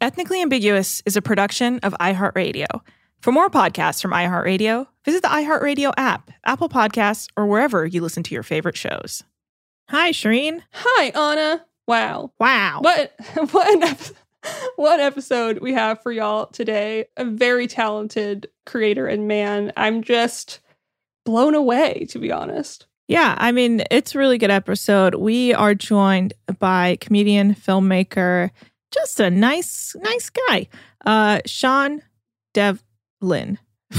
Ethnically Ambiguous is a production of iHeartRadio. For more podcasts from iHeartRadio, visit the iHeartRadio app, Apple Podcasts, or wherever you listen to your favorite shows. Hi, Shireen. Hi, Anna. Wow. What What episode we have for y'all today. A very talented creator and man. I'm just blown away, to be honest. Yeah, I mean, it's a really good episode. We are joined by comedian, filmmaker, just a nice guy, Sean Devlin.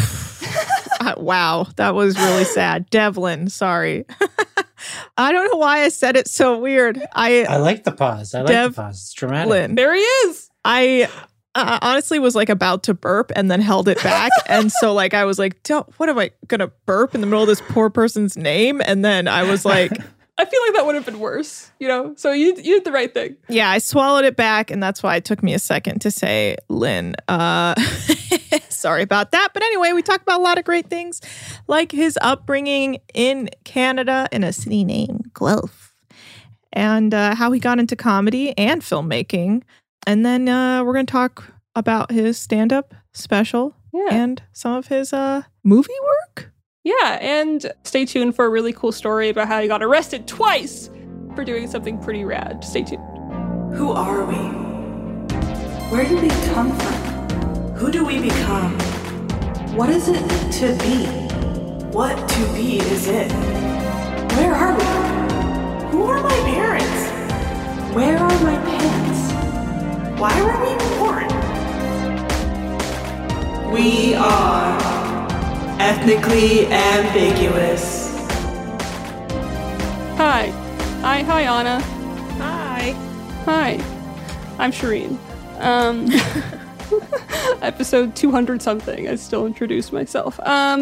Wow, that was really sad. Devlin, sorry. I don't know why I said it so weird. I like the pause. It's dramatic. There he is. I honestly was like about to burp and then held it back. And so like I was like, what am I going to burp in the middle of this poor person's name? And then I was like... I feel like that would have been worse, you know? So you did the right thing. Yeah, I swallowed it back, and that's why it took me a second to say Lynn. Sorry about that. But anyway, we talk about a lot of great things, like his upbringing in Canada in a city named Guelph, and how he got into comedy and filmmaking. And then we're going to talk about his stand-up special and some of his movie work. Yeah, and stay tuned for a really cool story about how he got arrested twice for doing something pretty rad. Stay tuned. Who are we? Where do we come from? Who do we become? What is it to be? What to be is it? Where are we? Who are my parents? Where are my pants? Why were we born? We are Ethnically Ambiguous. Hi, Anna. Hi. I'm Shireen. Episode 200 something. I still introduce myself.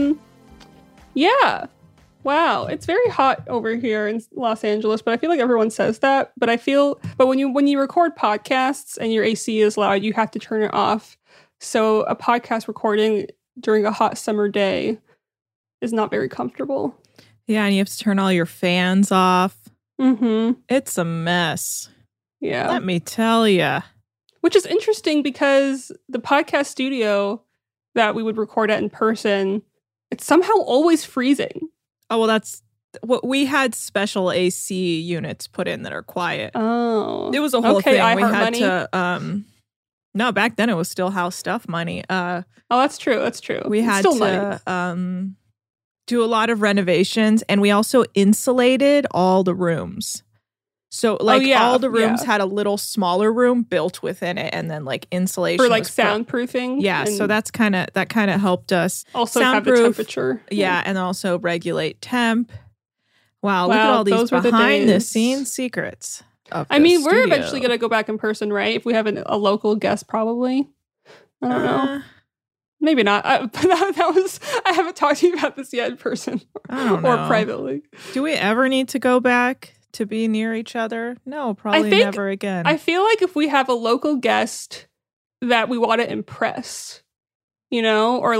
Yeah. Wow, it's very hot over here in Los Angeles, but I feel like everyone says that. But when you record podcasts and your AC is loud, you have to turn it off. So a podcast recording during a hot summer day is not very comfortable. Yeah, and you have to turn all your fans off. Mm-hmm. It's a mess. Yeah. Let me tell you. Which is interesting because the podcast studio that we would record at in person, it's somehow always freezing. Oh, well, that's what we had special AC units put in that are quiet. Oh. It was a whole thing. We had money. to no, back then it was still house stuff money. Oh, that's true. We had still to do a lot of renovations, and we also insulated all the rooms. So all the rooms had a little smaller room built within it, and then like insulation for like soundproofing. Yeah, so that kind of helped us also have the temperature. Yeah, and also regulate temp. Wow, look at all these behind the scenes secrets. I mean, we're eventually going to go back in person, right? If we have a local guest, probably. I don't know. Maybe not. I haven't talked to you about this yet in person or privately. Do we ever need to go back to be near each other? No, probably never again. I feel like if we have a local guest that we want to impress, you know, or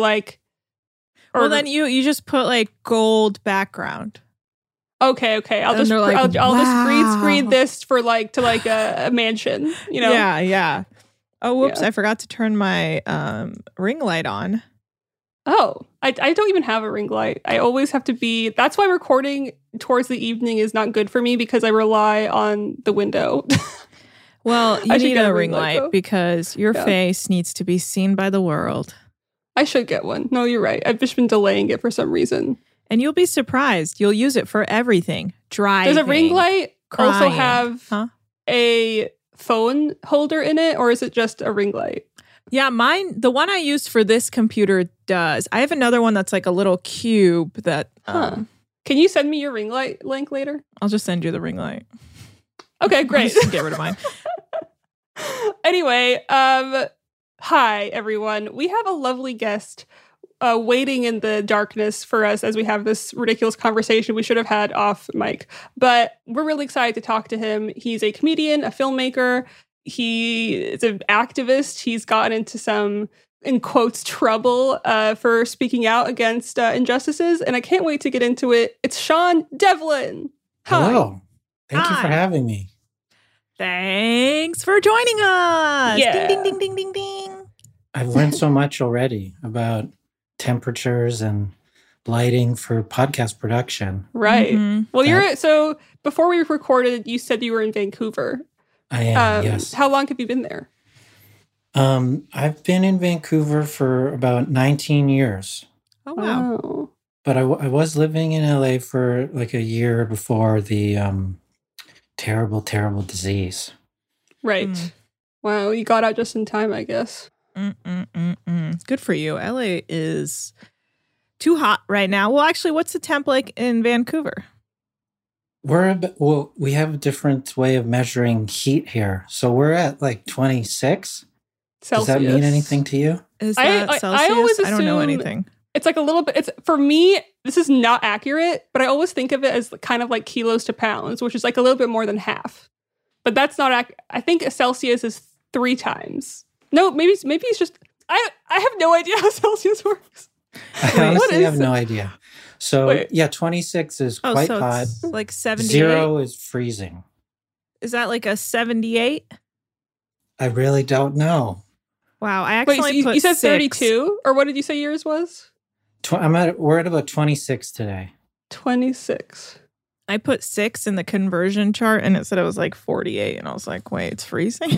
then you just put like gold background. Okay. I'll just green screen this for a mansion, you know? Yeah. Oh, whoops. Yeah. I forgot to turn my ring light on. Oh, I don't even have a ring light. I always have to be... That's why recording towards the evening is not good for me, because I rely on the window. Well, you need a ring light because your face needs to be seen by the world. I should get one. No, you're right. I've just been delaying it for some reason. And you'll be surprised. You'll use it for everything. Driving. Does a ring light crying. Also have a phone holder in it, or is it just a ring light? Yeah, the one I used for this computer does. I have another one that's like a little cube that... Can you send me your ring light link later? I'll just send you the ring light. Okay, great. Just get rid of mine. Anyway, hi, everyone. We have a lovely guest waiting in the darkness for us as we have this ridiculous conversation we should have had off mic. But we're really excited to talk to him. He's a comedian, a filmmaker. He is an activist. He's gotten into some, in quotes, trouble for speaking out against injustices. And I can't wait to get into it. It's Sean Devlin. Hi. Hello. Thank you for having me. Thanks for joining us. Yeah. Ding, ding, ding, ding, ding, ding. I've learned so much already about temperatures and lighting for podcast production. Right. Mhm. Well, so before we recorded, you said you were in Vancouver. I am, yes. How long have you been there? I've been in Vancouver for about 19 years. Oh, wow. Oh. But I was living in LA for like a year before the terrible, terrible disease. Right. Mm. Wow, you got out just in time, I guess. Good for you. LA is too hot right now. Well, actually, what's the temp like in Vancouver? We have a different way of measuring heat here. So we're at like 26. Celsius. Does that mean anything to you? Is that I Celsius? always I don't know assume- anything. It's like a little bit, for me, this is not accurate, but I always think of it as kind of like kilos to pounds, which is like a little bit more than half. But that's not I think a Celsius is 3 times. No, maybe it's just, I have no idea how Celsius works. I honestly have no idea. So, Wait. yeah, 26 is quite so hot. it's like 78. 0 is freezing. Is that like a 78? I really don't know. Wow, I Wait, actually so put you said 6. 32? Or what did you say yours was? We're at about 26 today. 26. I put 6 in the conversion chart and it said it was like 48. And I was like, wait, it's freezing?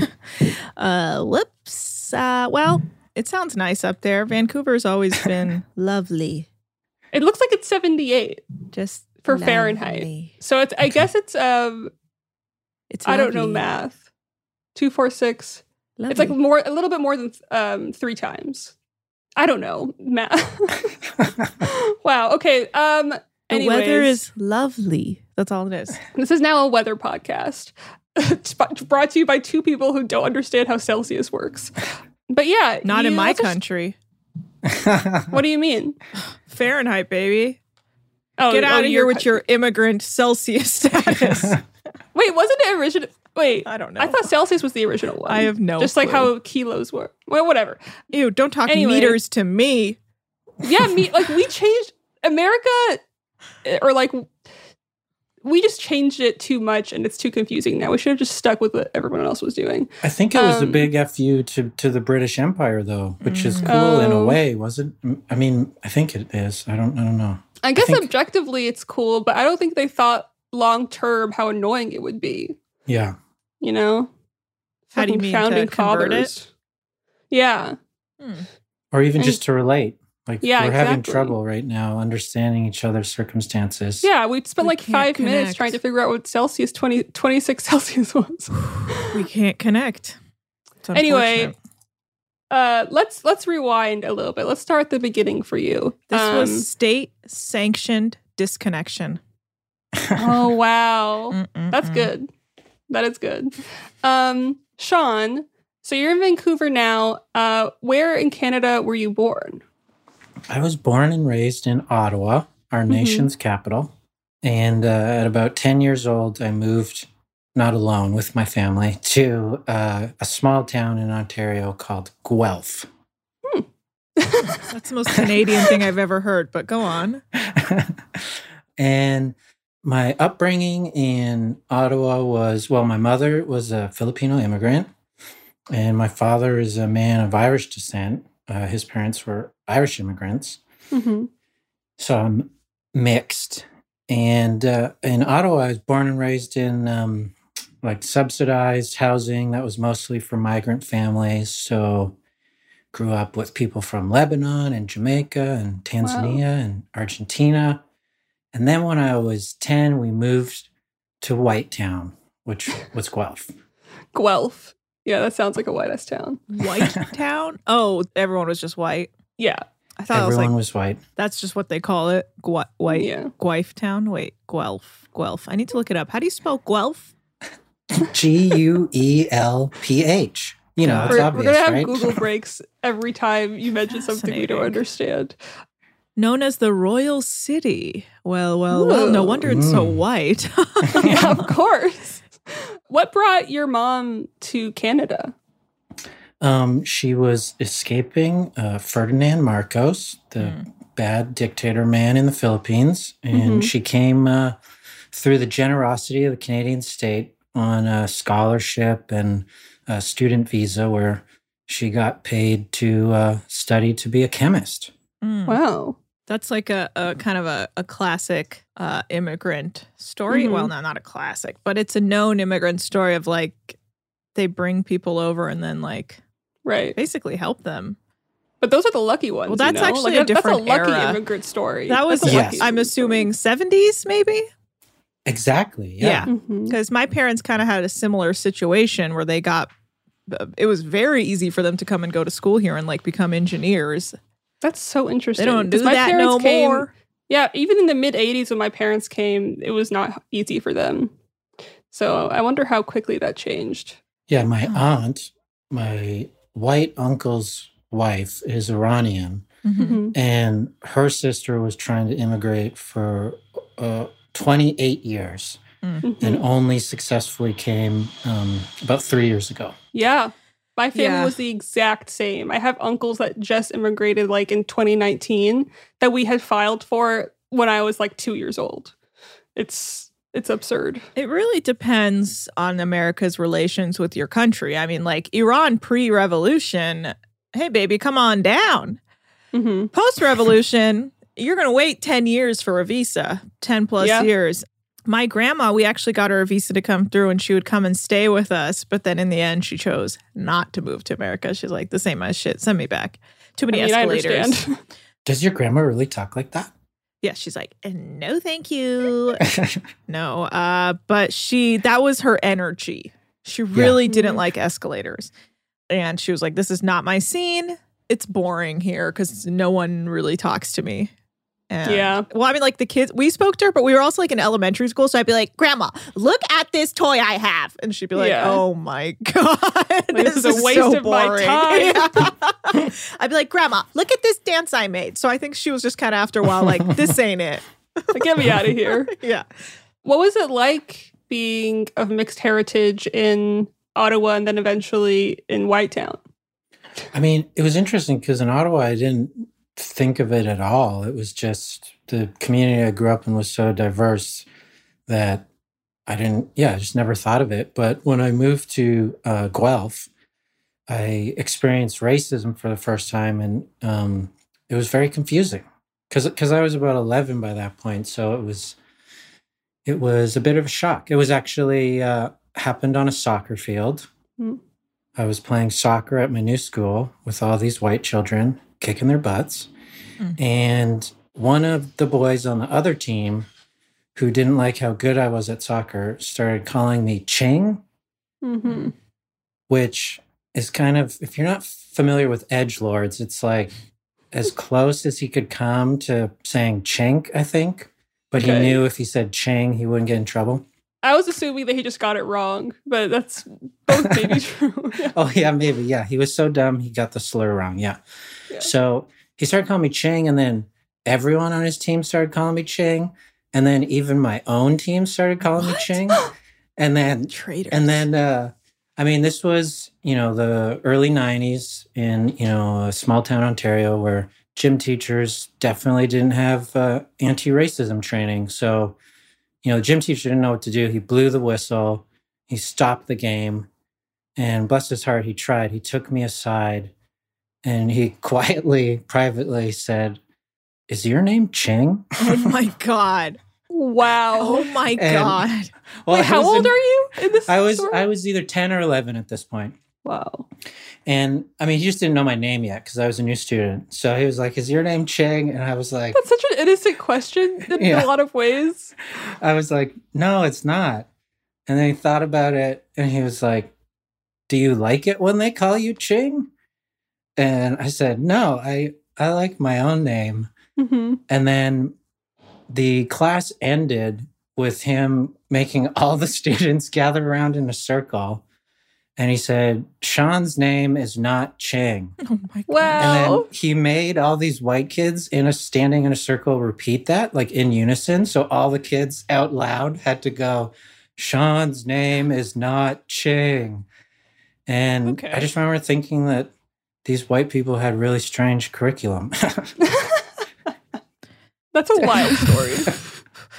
Whoops. Well, it sounds nice up there. Vancouver's always been lovely. It looks like it's 78 Just for lovely. Fahrenheit. So it's, I guess it's, It's I don't know lovely. math. 246. Lovely. It's like a little bit more than 3 times. I don't know math. Wow. Okay. the Anyways, weather is lovely. That's all it is. This is now a weather podcast. It's brought to you by 2 people who don't understand how Celsius works. But yeah, Not in my let's just- country. What do you mean? Fahrenheit, baby. Oh, Get out of here your with your immigrant Celsius status. Wait, wasn't it original? Wait, I don't know. I thought Celsius was the original one. I have no Just like clue. how kilos were. Well, whatever. Ew, don't talk Anyway. meters to me. Yeah, we changed America, or like we just changed it too much, and it's too confusing now. We should have just stuck with what everyone else was doing. I think it was a big FU to the British Empire, though, which is cool in a Oh. way, was it? I mean, I think it is. I don't know. I guess think- objectively it's cool, but I don't think they thought long term how annoying it would be. Yeah. You know, How do you Fucking mean, to founding convert it? fathers? Yeah, Or even And- just to relate. Like, Yeah, we're having exactly. trouble right now understanding each other's circumstances. yeah. We spent We like can't 5 minutes connect. trying to figure out what 26 Celsius was. We can't connect. It's Anyway, unfortunate. let's rewind a little bit. Let's start at the beginning for you. This was state-sanctioned disconnection. Oh wow. That's Mm-mm-mm. good. That is good. Sean, so you're in Vancouver now. Where in Canada were you born? I was born and raised in Ottawa, our nation's capital. And at about 10 years old, I moved, not alone, with my family, to a small town in Ontario called Guelph. That's the most Canadian thing I've ever heard, but go on. And my upbringing in Ottawa was, well, my mother was a Filipino immigrant, and my father is a man of Irish descent. His parents were Irish immigrants. Mm-hmm. So I'm mixed. And in Ottawa, I was born and raised in like subsidized housing that was mostly for migrant families. So grew up with people from Lebanon and Jamaica and Tanzania and Argentina. And then when I was 10, we moved to Whitetown, which was Guelph. Guelph. Yeah, that sounds like a white-ass town. White town? Oh, everyone was just white. Yeah. I thought Everyone it was was white. that's just what they call it. White. Yeah. Guelph town? Wait, Guelph. Guelph. I need to look it up. How do you spell Guelph? Guelph. You know, it's We're obvious, going to have right? Google breaks every time you mention something we don't Fascinating. understand. Known as the Royal City. Well, no Ooh. wonder it's so white. Yeah, of course. What brought your mom to Canada? She was escaping Ferdinand Marcos, the bad dictator man in the Philippines. And she came through the generosity of the Canadian state on a scholarship and a student visa where she got paid to study to be a chemist. Mm. Wow. That's like a kind of a classic immigrant story. Mhm. Well, no, not a classic, but it's a known immigrant story of like they bring people over and then like Right. basically help them. But those are the lucky ones. Well, that's you know? actually like, a different That's a lucky era. immigrant story. That was, That's a Yes. lucky I'm immigrant assuming 70s maybe? Exactly. Yeah. Yeah. story. Mhm. Because my parents kind of had a similar situation where they got, it was very easy for them to come and go to school here and like become engineers. That's so interesting. They don't 'Cause do my that parents no came- more. Yeah, even in the mid 80s when my parents came, it was not easy for them. So I wonder how quickly that changed. Yeah. My aunt, my white uncle's wife, is Iranian, Mhm. and her sister was trying to immigrate for 28 years Mhm. and only successfully came about 3 years ago. Yeah. My family Yeah. was the exact same. I have uncles that just immigrated like in 2019 that we had filed for when I was like 2 years old. It's absurd. It really depends on America's relations with your country. I mean, like Iran pre-revolution, hey baby, come on down. Hmm. Post-revolution, you're going to wait 10 years for a visa, 10 plus Yeah. years. My grandma, we actually got her a visa to come through and she would come and stay with us. But then in the end, she chose not to move to America. She's like, this ain't my shit. Send me back. Too many I escalators. understand. Does your grandma really talk like that? Yeah, she's like, no, thank you. No, but that was her energy. She really didn't Mhm. like escalators. And she was like, this is not my scene. It's boring here because no one really talks to me. And, Yeah. well, I mean, like the kids, we spoke to her, but we were also like in elementary school. So I'd be like, Grandma, look at this toy I have. And she'd be like, Yeah. oh my God. This is a waste so of my boring." time. Yeah. I'd be like, Grandma, look at this dance I made. So I think she was just kind of after a while like, this ain't it. Like, get me out of here. Yeah. What was it like being of mixed heritage in Ottawa and then eventually in Whitetown? I mean, it was interesting because in Ottawa, I didn't think of it at all. It was just the community I grew up in was so diverse that I just never thought of it. But when I moved to Guelph, I experienced racism for the first time, and it was very confusing because I was about 11 by that point. So it was a bit of a shock. It was actually happened on a soccer field. Hmm. I was playing soccer at my new school with all these white children kicking their butts. Mm. And one of the boys on the other team who didn't like how good I was at soccer started calling me Ching, Mm-hmm. which is kind of, if you're not familiar with edgelords, it's like as close as he could come to saying chink, I think. But he Okay. knew if he said Ching, he wouldn't get in trouble. I was assuming that he just got it wrong, but that's both maybe true. Yeah. Oh, yeah, maybe. Yeah. He was so dumb, he got the slur wrong. Yeah. Yeah. So he started calling me Ching, and then everyone on his team started calling me Ching. And then even my own team started calling me What? Ching. And then, Traitors. I mean, this was, the early 90s in, a small town Ontario where gym teachers definitely didn't have anti-racism training. So, the gym teacher didn't know what to do. He blew the whistle. He stopped the game. And bless his heart, he tried. He took me aside and he quietly, privately said, "Is your name Ching?" Oh my God. Wow. Oh my And- God. Well, Wait, I how was old in- are you in this I was story? either 10 or 11 at this point. Wow. And I mean, he just didn't know my name yet because I was a new student. So he was like, "Is your name Ching?" And I was like, That's such an innocent question in Yeah. a lot of ways. "No, it's not." And then he thought about it and he was like, "Do you like it when they call you Ching?" And I said, "No, I like my own name." Mm-hmm. And then the class ended with him making all the students gather around in a circle. And he said, "Sean's name is not Ching." Oh my God. Wow. And then Oh. he made all these white kids standing in a circle repeat that, like in unison. So all the kids out loud had to go, "Sean's name is not Ching." And Okay. I just remember thinking that these white people had really strange curriculum. That's a wild story.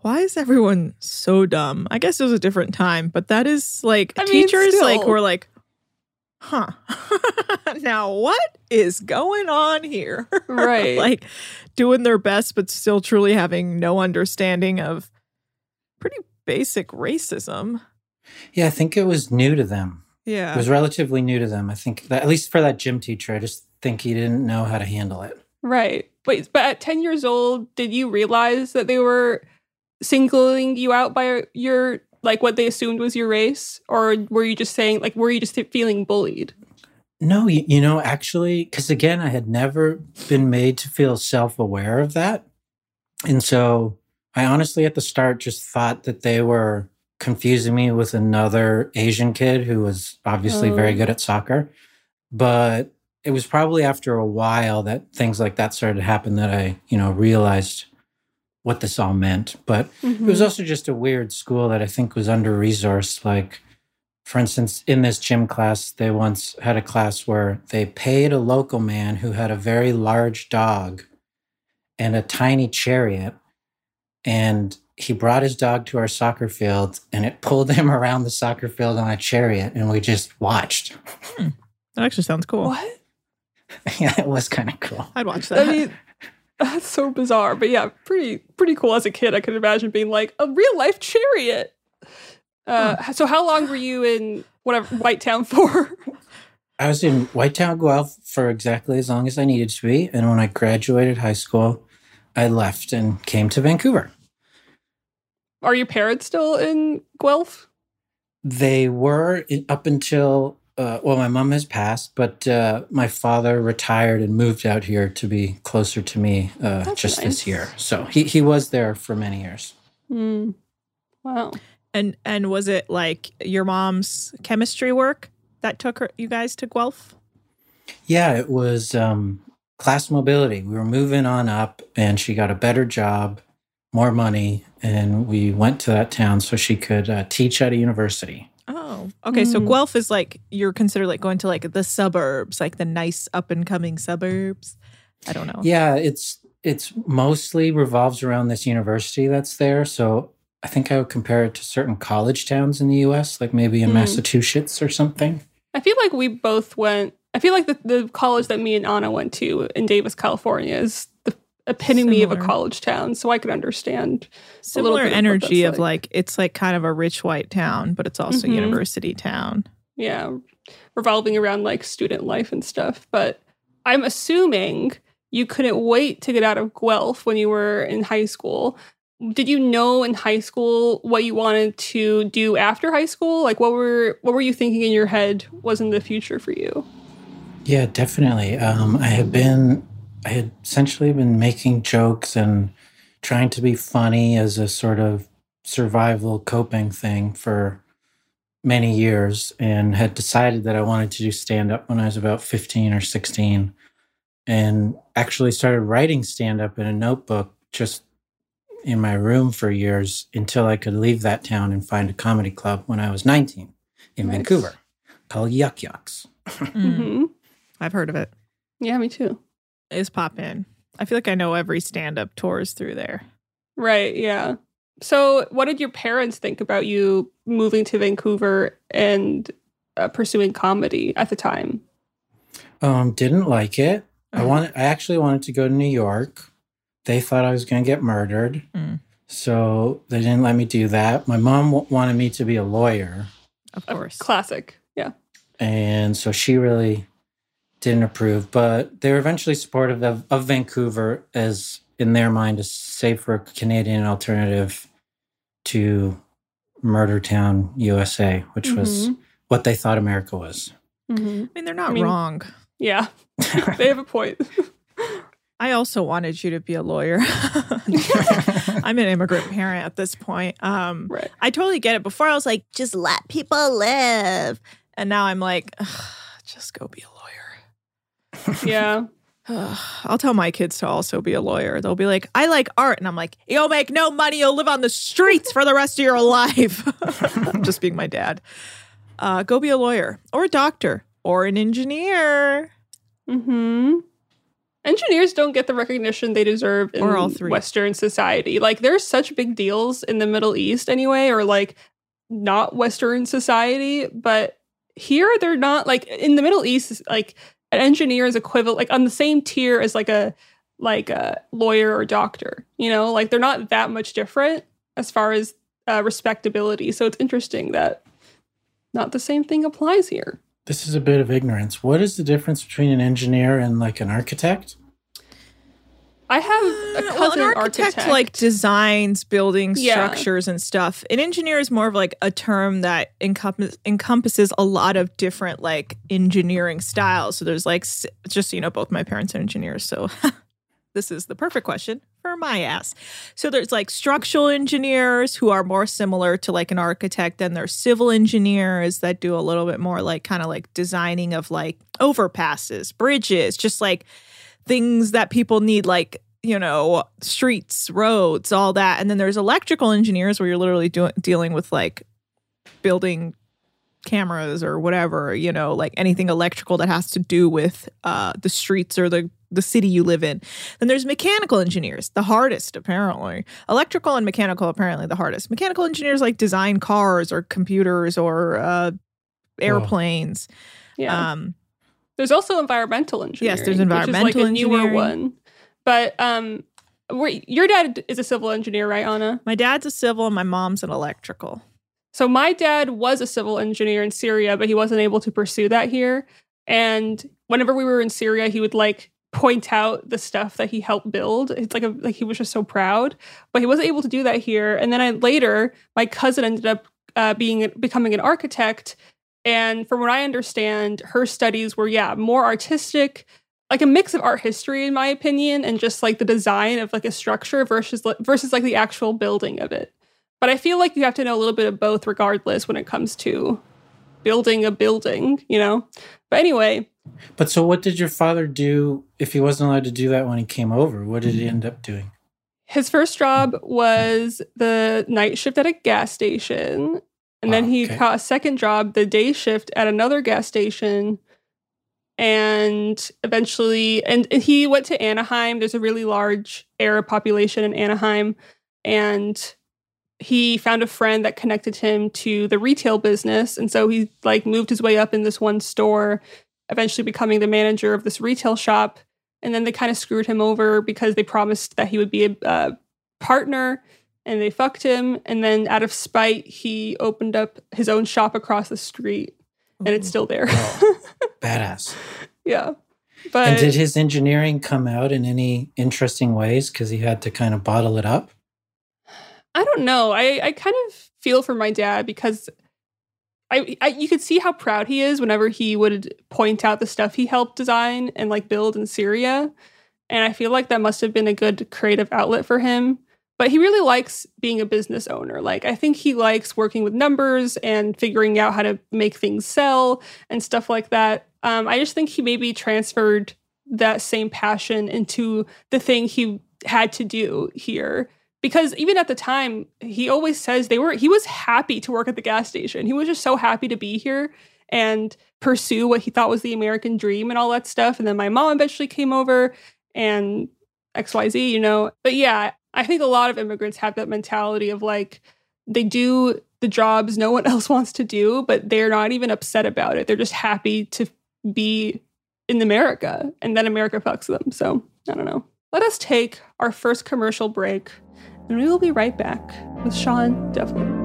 why is everyone so dumb? I guess it was a different time, but that is like teachers like were like, huh, now what is going on here? Right. Like doing their best, but still truly having no understanding of pretty basic racism. Yeah, I think it was new to them. Yeah. It was relatively new to them. I think that, at least for that gym teacher, I just think he didn't know how to handle it. Right. Wait, but at 10 years old, did you realize that they were singling you out by your, like, what they assumed was your race? Or were you just saying, like, were you just feeling bullied? No, actually, because again, I had never been made to feel self-aware of that. And so I honestly, at the start, just thought that they were confusing me with another Asian kid who was obviously very good at soccer. But it was probably after a while that things like that started to happen that I, realized what this all meant. But it was also just a weird school that I think was under-resourced. Like, for instance, in this gym class, they once had a class where they paid a local man who had a very large dog and a tiny chariot. And he brought his dog to our soccer field and it pulled him around the soccer field on a chariot. And we just watched. That actually sounds cool. What? Yeah, it was kind of cool. I'd watch that. I mean, that's so bizarre. But yeah, pretty cool as a kid. I could imagine being like, a real life chariot. So how long were you in Whitetown for? I was in Whitetown, Guelph for exactly as long as I needed to be. And when I graduated high school, I left and came to Vancouver. Are your parents still in Guelph? They were up until, my mom has passed, but my father retired and moved out here to be closer to me just this year. So he was there for many years. Wow. And was it like your mom's chemistry work that took you guys to Guelph? Yeah, it was class mobility. We were moving on up and she got a better job, more money, and we went to that town so she could teach at a university. Oh, okay. So Guelph is like, you're considered like going to like the suburbs, like the nice up and coming suburbs. I don't know. Yeah, it's mostly revolves around this university that's there. So I think I would compare it to certain college towns in the U.S., like maybe in Massachusetts or something. I feel like we both went. I feel like the college that me and Anna went to in Davis, California, is the epitome of a college town. So I could understand similar energy of like. it's like kind of a rich white town, but it's also university town. Yeah, revolving around like student life and stuff. But I'm assuming you couldn't wait to get out of Guelph when you were in high school. Did you know in high school what you wanted to do after high school? Like, what were you thinking in your head was in the future for you? Yeah, definitely. I had essentially been making jokes and trying to be funny as a sort of survival coping thing for many years, and had decided that I wanted to do stand-up when I was about 15 or 16, and actually started writing stand-up in a notebook just in my room for years until I could leave that town and find a comedy club when I was 19 in Vancouver called Yuck Yucks. I've heard of it. Yeah, me too. Is pop in. I feel like I know every stand-up tours through there. Right, yeah. So what did your parents think about you moving to Vancouver and pursuing comedy at the time? Didn't like it. I actually wanted to go to New York. They thought I was going to get murdered. So they didn't let me do that. My mom wanted me to be a lawyer. Of course. Classic, yeah. And so she really didn't approve. But they were eventually supportive of Vancouver as, in their mind, a safer Canadian alternative to Murder Town, USA, which was what they thought America was. I mean, they're not wrong. Yeah, they have a point. I also wanted you to be a lawyer. I'm an immigrant parent at this point. Right. I totally get it. Before I was like, just let people live. And now I'm like, just go be a lawyer. Yeah. I'll tell my kids to also be a lawyer. They'll be like, I like art. And I'm like, you'll make no money. You'll live on the streets for the rest of your life. I'm just being my dad. Go be a lawyer or a doctor or an engineer. Engineers don't get the recognition they deserve in Or all three. Western society. Like, there's such big deals in the Middle East anyway, or like not Western society, but here they're not. Like, in the Middle East, like an engineer is equivalent, like on the same tier as like a lawyer or doctor, you know, like they're not that much different as far as respectability. So it's interesting that not the same thing applies here. This is a bit of ignorance. What is the difference between an engineer and like an architect? I have a cousin an architect like designs building structures and stuff. An engineer is more of like a term that encompasses a lot of different like engineering styles. So there's like, just so you know, both my parents are engineers, so this is the perfect question for my ass. So there's like structural engineers who are more similar to like an architect. Then there's civil engineers that do a little bit more like kind of like designing of like overpasses, bridges, just like things that people need, like, you know, streets, roads, all that. And then there's electrical engineers where you're literally dealing with like building cameras or whatever, you know, like anything electrical that has to do with the streets or the city you live in. Then there's mechanical engineers, the hardest apparently. Electrical and mechanical apparently the hardest. Mechanical engineers like design cars or computers or airplanes. Yeah. There's also environmental engineering. Yes, there's environmental which is like a engineering. newer one. But your dad is a civil engineer, right, Anna? My dad's a civil and my mom's an electrical. So my dad was a civil engineer in Syria, but he wasn't able to pursue that here. And whenever we were in Syria, he would like point out the stuff that he helped build. It's like he was just so proud, but he wasn't able to do that here. And then later, my cousin ended up becoming an architect. And from what I understand, her studies were, more artistic, like a mix of art history, in my opinion, and just like the design of like a structure versus like the actual building of it. But I feel like you have to know a little bit of both regardless when it comes to building a building, you know? But anyway. But so what did your father do if he wasn't allowed to do that when he came over? What did he end up doing? His first job was the night shift at a gas station. And then he got a second job, the day shift at another gas station. And eventually, and he went to Anaheim. There's a really large Arab population in Anaheim. And he found a friend that connected him to the retail business. And so he like moved his way up in this one store, eventually becoming the manager of this retail shop. And then they kind of screwed him over because they promised that he would be a partner. And they fucked him. And then out of spite, he opened up his own shop across the street. And it's still there. Oh, badass. Yeah. But and did his engineering come out in any interesting ways? Because he had to kind of bottle it up? I don't know. I kind of feel for my dad because you could see how proud he is whenever he would point out the stuff he helped design and like build in Syria. And I feel like that must have been a good creative outlet for him. But he really likes being a business owner. Like, I think he likes working with numbers and figuring out how to make things sell and stuff like that. I just think he maybe transferred that same passion into the thing he had to do here. Because even at the time, he always says he was happy to work at the gas station. He was just so happy to be here and pursue what he thought was the American dream and all that stuff. And then my mom eventually came over and XYZ, you know. But yeah, I think a lot of immigrants have that mentality of like, they do the jobs no one else wants to do, but they're not even upset about it. They're just happy to be in America, and then America fucks them. So I don't know. Let us take our first commercial break, and we will be right back with Sean Devlin.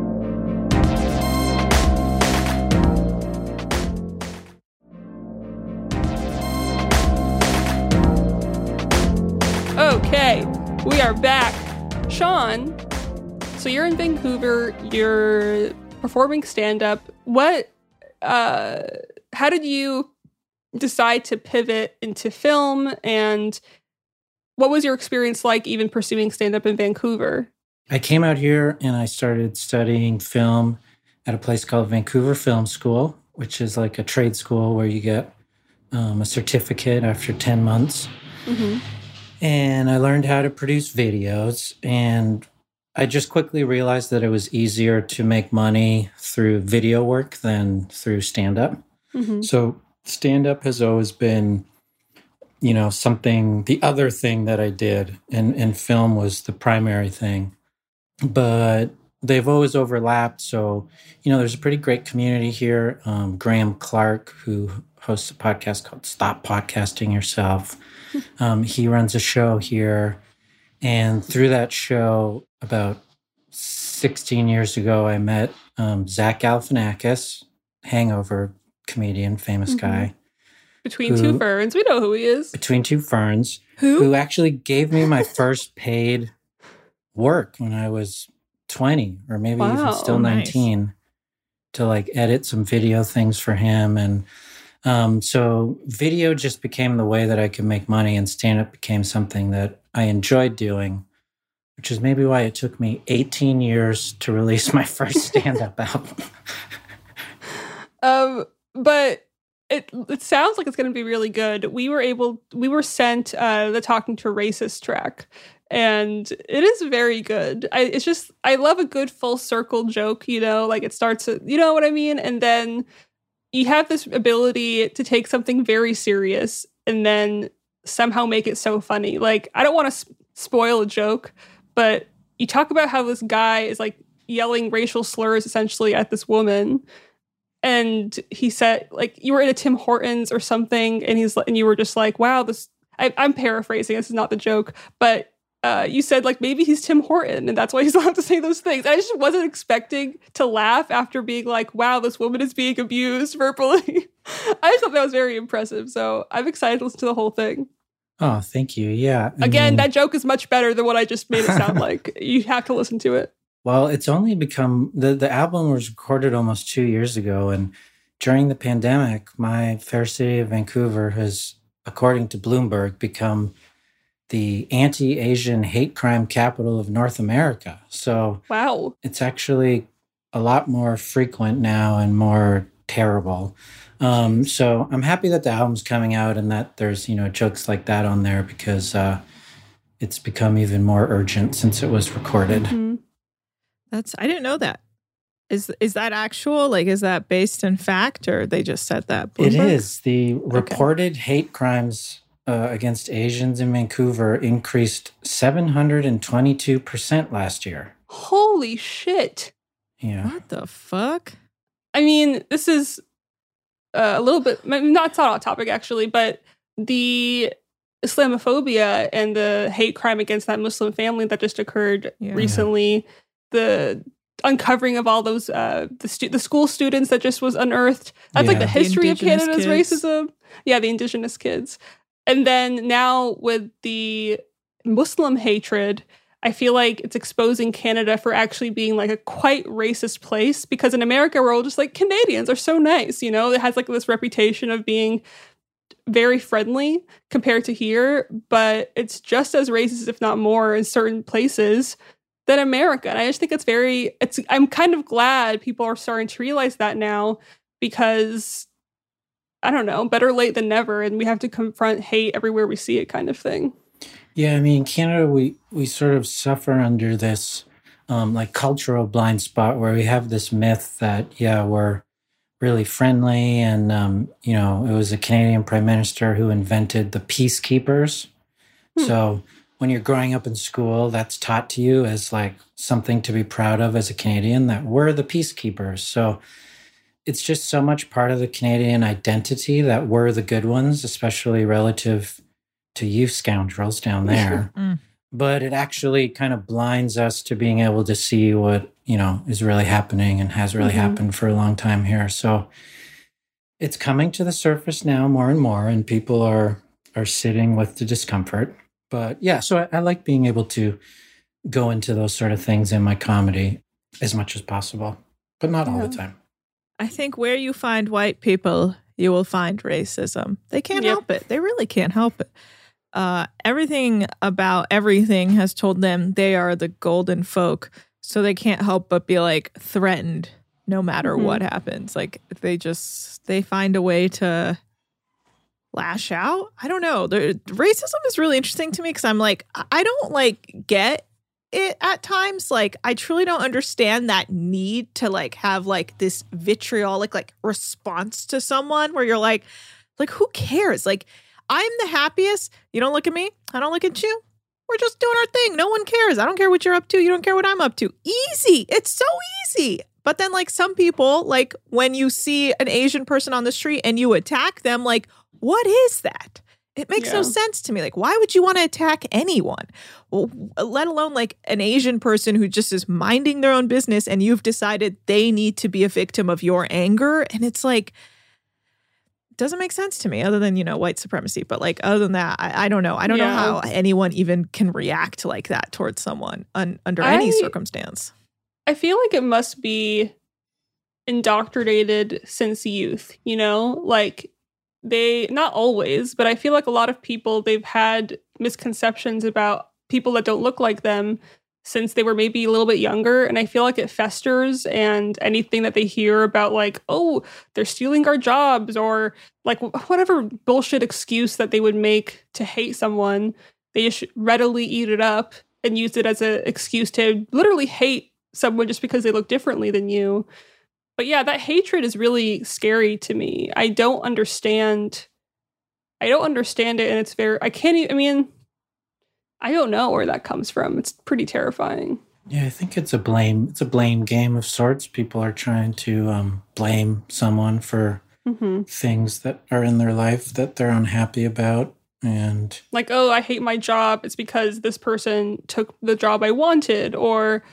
Okay, we are back. Sean, so you're in Vancouver, you're performing stand-up. How did you decide to pivot into film, and what was your experience like even pursuing stand-up in Vancouver? I came out here and I started studying film at a place called Vancouver Film School, which is like a trade school where you get a certificate after 10 months. Mm-hmm. And I learned how to produce videos, and I just quickly realized that it was easier to make money through video work than through stand-up. Mm-hmm. So stand-up has always been, the other thing that I did in film was the primary thing. But they've always overlapped. So, there's a pretty great community here. Graham Clark, who hosts a podcast called Stop Podcasting Yourself. He runs a show here. And through that show, about 16 years ago, I met Zach Galifianakis, Hangover comedian, famous guy. Between Two Ferns. We know who he is. Between Two Ferns. Who? Who actually gave me my first paid work when I was 20 or maybe even still 19 to like edit some video things for him. And so video just became the way that I could make money, and stand-up became something that I enjoyed doing, which is maybe why it took me 18 years to release my first stand-up album. But it sounds like it's going to be really good. We were sent the Talking to a Racist track, and it is very good. I love a good full circle joke, like it starts, you know what I mean? And then you have this ability to take something very serious and then somehow make it so funny. Like, I don't want to spoil a joke, but you talk about how this guy is like yelling racial slurs essentially at this woman. And he said, like, you were in a Tim Hortons or something, and you were just like, wow, I'm paraphrasing, this is not the joke, but you said, like, maybe he's Tim Horton, and that's why he's allowed to say those things. I just wasn't expecting to laugh after being like, wow, this woman is being abused verbally. I just thought that was very impressive. So I'm excited to listen to the whole thing. Oh, thank you. Yeah. Again, that joke is much better than what I just made it sound like. You have to listen to it. Well, it's only become, the album was recorded almost 2 years ago. And during the pandemic, my fair city of Vancouver has, according to Bloomberg, become the anti-Asian hate crime capital of North America. So wow, it's actually a lot more frequent now and more terrible. So I'm happy that the album's coming out and that there's, jokes like that on there, because it's become even more urgent since it was recorded. Mm-hmm. I didn't know that. Is that actual? Like, is that based in fact, or they just said that? Bloomberg? It is. The reported hate crimes against Asians in Vancouver increased 722% last year. Holy shit. Yeah. What the fuck? I mean, this is a little bit, not off topic actually, but the Islamophobia and the hate crime against that Muslim family that just occurred recently, the uncovering of all those, the school students that just was unearthed. That's like the history of Canada's racism. Yeah, the Indigenous kids. And then now with the Muslim hatred, I feel like it's exposing Canada for actually being like a quite racist place, because in America, we're all just like, Canadians are so nice, It has like this reputation of being very friendly compared to here, but it's just as racist, if not more, in certain places than America. And I just think I'm kind of glad people are starting to realize that now, because I don't know, better late than never, and we have to confront hate everywhere we see it, kind of thing. Yeah, I mean, Canada, we sort of suffer under this like cultural blind spot where we have this myth that, we're really friendly. And, it was a Canadian prime minister who invented the peacekeepers. So when you're growing up in school, that's taught to you as like something to be proud of as a Canadian, that we're the peacekeepers. So it's just so much part of the Canadian identity that we're the good ones, especially relative to you scoundrels down there. But it actually kind of blinds us to being able to see what, is really happening and has really happened for a long time here. So it's coming to the surface now more and more, and people are sitting with the discomfort. But yeah, so I like being able to go into those sort of things in my comedy as much as possible, but not all the time. I think where you find white people, you will find racism. They can't help it. They really can't help it. Everything about everything has told them they are the golden folk, so they can't help but be like threatened no matter what happens. Like they find a way to lash out. I don't know. Racism is really interesting to me, because I'm like, I don't like get it at times. Like, I truly don't understand that need to like have like this vitriolic like response to someone where you're like who cares? Like, I'm the happiest. You don't look at me. I don't look at you. We're just doing our thing. No one cares. I don't care what you're up to. You don't care what I'm up to. Easy. It's so easy. But then like some people, like when you see an Asian person on the street and you attack them, like, what is that? It makes no sense to me. Like, why would you want to attack anyone? Well, let alone like an Asian person who just is minding their own business and you've decided they need to be a victim of your anger. And it's like, it doesn't make sense to me other than, white supremacy. But like, other than that, I don't know. I don't know how anyone even can react like that towards someone under any circumstance. I feel like it must be indoctrinated since youth, like they, not always, but I feel like a lot of people, they've had misconceptions about people that don't look like them since they were maybe a little bit younger. And I feel like it festers, and anything that they hear about like, oh, they're stealing our jobs, or like whatever bullshit excuse that they would make to hate someone, they just readily eat it up and use it as an excuse to literally hate someone just because they look differently than you. But yeah, that hatred is really scary to me. I don't understand it, and it's very, I can't even, I mean, I don't know where that comes from. It's pretty terrifying. Yeah, I think it's a blame game of sorts. People are trying to blame someone for things that are in their life that they're unhappy about. And like, oh, I hate my job. It's because this person took the job I wanted, or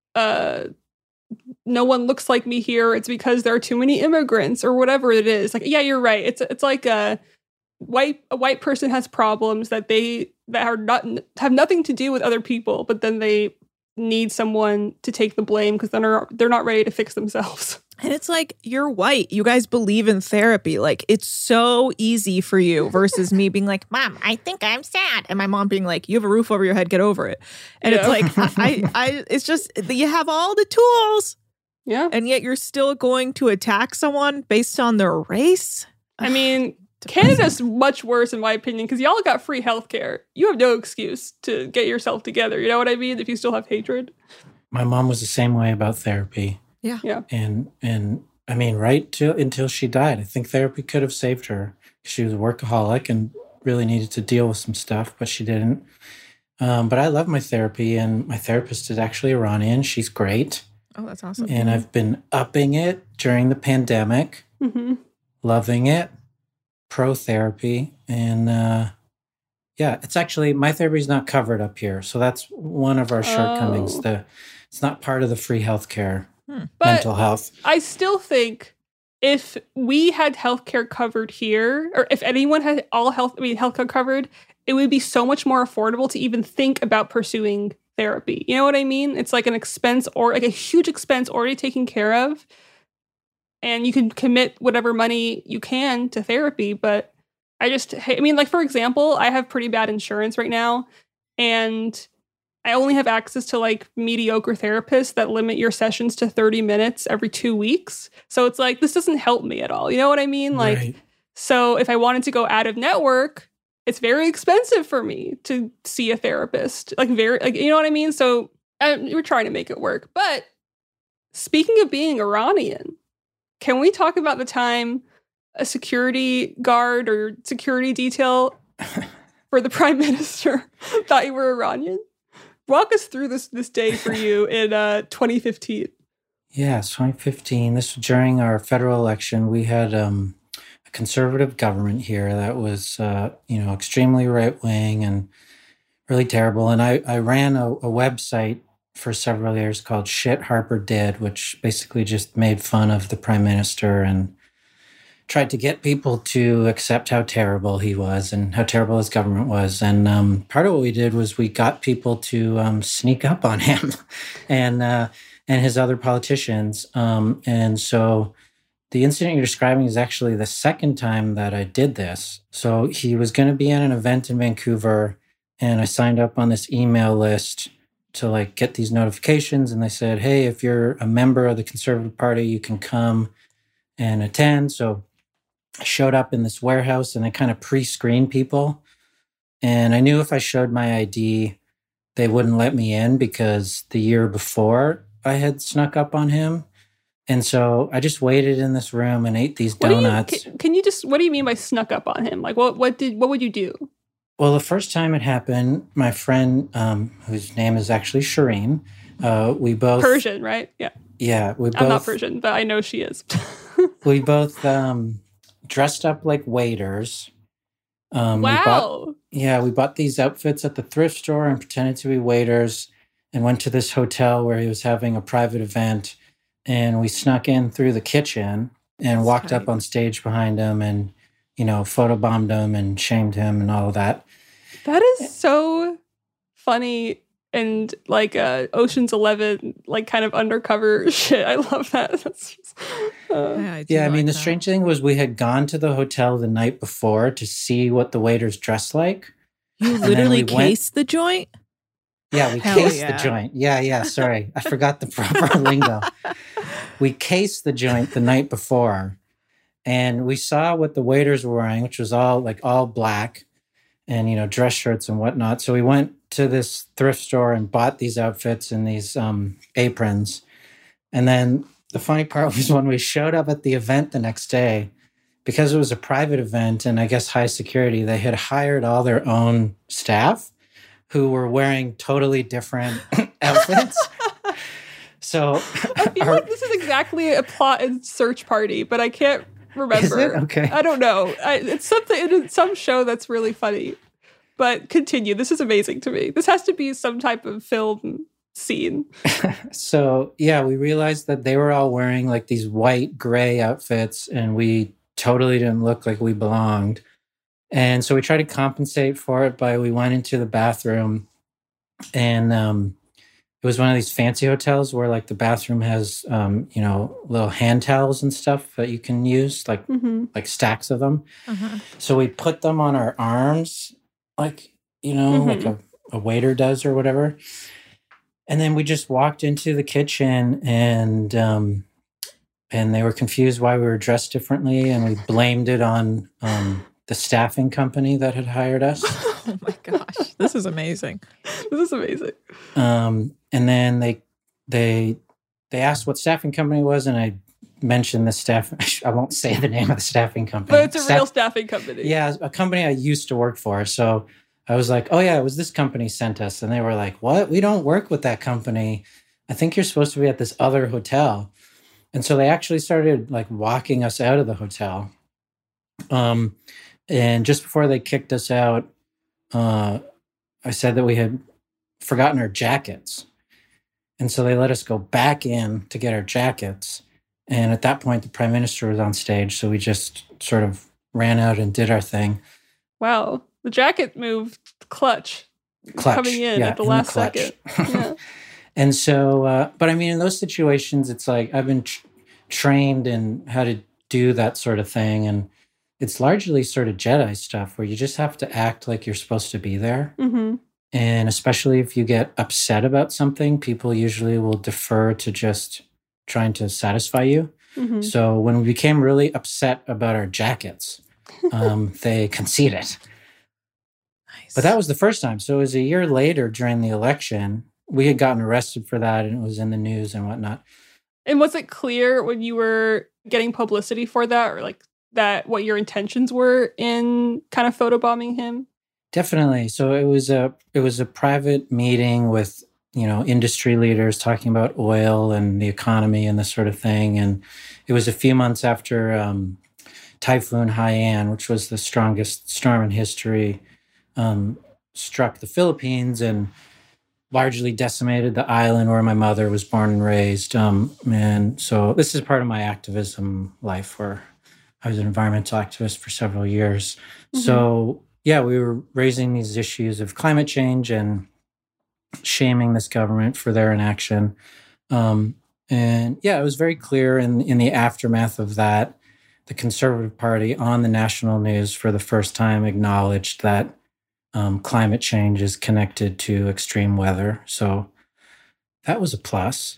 no one looks like me here. It's because there are too many immigrants, or whatever it is. Like, yeah, you're right. It's like a white person has problems that are not, have nothing to do with other people, but then they need someone to take the blame because they're not ready to fix themselves. And it's like, you're white. You guys believe in therapy. Like, it's so easy for you versus me being like, Mom, I think I'm sad. And my mom being like, you have a roof over your head. Get over it. And it's like, it's just, you have all the tools. Yeah. And yet you're still going to attack someone based on their race. I mean, Canada's much worse in my opinion, because y'all got free healthcare. You have no excuse to get yourself together. You know what I mean? If you still have hatred. My mom was the same way about therapy. Yeah. And I mean, until she died, I think therapy could have saved her. She was a workaholic and really needed to deal with some stuff, but she didn't. But I love my therapy, and my therapist is actually Iranian. She's great. Oh, that's awesome. And I've been upping it during the pandemic, loving it, pro therapy. And it's actually, my therapy is not covered up here. So that's one of our shortcomings. It's not part of the free healthcare. Mental health. I still think if we had healthcare covered here, or if anyone had healthcare covered, it would be so much more affordable to even think about pursuing therapy. You know what I mean? It's like an expense, or like a huge expense already taken care of, and you can commit whatever money you can to therapy. But like, for example, I have pretty bad insurance right now, and I only have access to like mediocre therapists that limit your sessions to 30 minutes every 2 weeks. So it's like, this doesn't help me at all. You know what I mean? Like, right. So if I wanted to go out of network, it's very expensive for me to see a therapist. You know what I mean? So we're trying to make it work. But speaking of being Iranian, can we talk about the time a security guard or security detail for the prime minister thought you were Iranian? Walk us through this day for you in 2015. Yeah, 2015. This was during our federal election. We had a conservative government here that was, extremely right-wing and really terrible. And I ran a website for several years called Shit Harper Did, which basically just made fun of the prime minister and tried to get people to accept how terrible he was and how terrible his government was. And part of what we did was we got people to sneak up on him and his other politicians. And so the incident you're describing is actually the second time that I did this. So he was going to be at an event in Vancouver, and I signed up on this email list to like get these notifications. And they said, hey, if you're a member of the Conservative Party, you can come and attend. So I showed up in this warehouse, and I kind of pre-screened people. And I knew if I showed my ID, they wouldn't let me in because the year before I had snuck up on him. And so I just waited in this room and ate these What do you, donuts. can you just, what do you mean by snuck up on him? Like, what would you do? Well, the first time it happened, my friend, whose name is actually Shireen, we both Persian, right? Yeah. Yeah, we both. I'm not Persian, but I know she is. We both dressed up like waiters. Wow. We bought these outfits at the thrift store and pretended to be waiters, and went to this hotel where he was having a private event. And we snuck in through the kitchen and walked up on stage behind him and, photobombed him and shamed him and all of that. That is so funny and like Ocean's 11, like kind of undercover shit. I love that. That's just, the strange thing was we had gone to the hotel the night before to see what the waiters dressed like. You literally cased the joint? Yeah, we cased the joint. Yeah, sorry. I forgot the proper lingo. We cased the joint the night before, and we saw what the waiters were wearing, which was all black and, dress shirts and whatnot. So we went to this thrift store and bought these outfits and these aprons. And then the funny part was when we showed up at the event the next day, because it was a private event and I guess high security, they had hired all their own staff who were wearing totally different outfits. So I feel like this is exactly a plot in Search Party, but I can't remember. Is it? Okay. I don't know. It's something in some show that's really funny. But continue. This is amazing to me. This has to be some type of film scene. So we realized that they were all wearing like these white, gray outfits, and we totally didn't look like we belonged. And so we tried to compensate for it we went into the bathroom, and it was one of these fancy hotels where like the bathroom has, little hand towels and stuff that you can use, like stacks of them. Uh-huh. So we put them on our arms, like a waiter does or whatever. And then we just walked into the kitchen and they were confused why we were dressed differently. And we blamed it on the staffing company that had hired us. Oh my gosh, this is amazing. This is amazing. And then they asked what staffing company it was, and I mentioned the staff. I won't say the name of the staffing company. But it's a real staffing company. Yeah, a company I used to work for. So I was like, oh yeah, it was this company sent us. And they were like, what? We don't work with that company. I think you're supposed to be at this other hotel. And so they actually started like walking us out of the hotel. And just before they kicked us out, I said that we had forgotten our jackets. And so they let us go back in to get our jackets. And at that point, the prime minister was on stage. So we just sort of ran out and did our thing. Wow. The jacket moved clutch coming in at the last second. Yeah. And so, but I mean, in those situations, it's like I've been trained in how to do that sort of thing. And it's largely sort of Jedi stuff where you just have to act like you're supposed to be there. Mm-hmm. And especially if you get upset about something, people usually will defer to just trying to satisfy you. Mm-hmm. So when we became really upset about our jackets, they conceded. Nice. But that was the first time. So it was a year later during the election. We had gotten arrested for that, and it was in the news and whatnot. And was it clear when you were getting publicity for that, or like that, what your intentions were in kind of photobombing him? Definitely. So it was a private meeting with, industry leaders talking about oil and the economy and this sort of thing. And it was a few months after Typhoon Haiyan, which was the strongest storm in history, struck the Philippines and largely decimated the island where my mother was born and raised. And so this is part of my activism life, where I was an environmental activist for several years. Mm-hmm. So we were raising these issues of climate change and shaming this government for their inaction. It was very clear in the aftermath of that, the Conservative Party on the national news for the first time acknowledged that climate change is connected to extreme weather. So that was a plus.